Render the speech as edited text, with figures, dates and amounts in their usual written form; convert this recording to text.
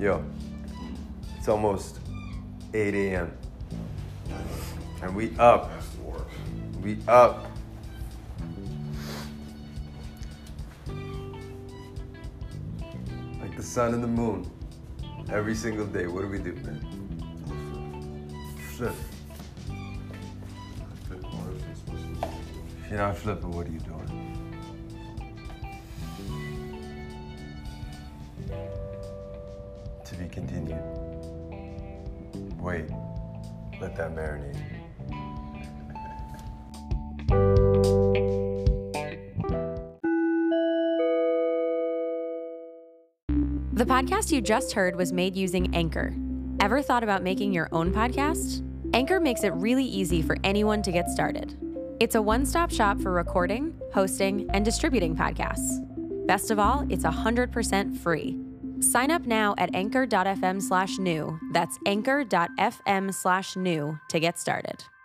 Yo, it's almost 8 a.m. And we up. We up. Like the sun and the moon. Every single day. What do we do, man? Flip. If you're not flipping, what are you doing? To be continued. Wait, let that marinate. The podcast you just heard was made using Anchor. Ever thought about making your own podcast? Anchor makes it really easy for anyone to get started. It's a one-stop shop for recording, hosting, and distributing podcasts. Best of all, it's 100% free. Sign up now at anchor.fm/new. That's anchor.fm/new to get started.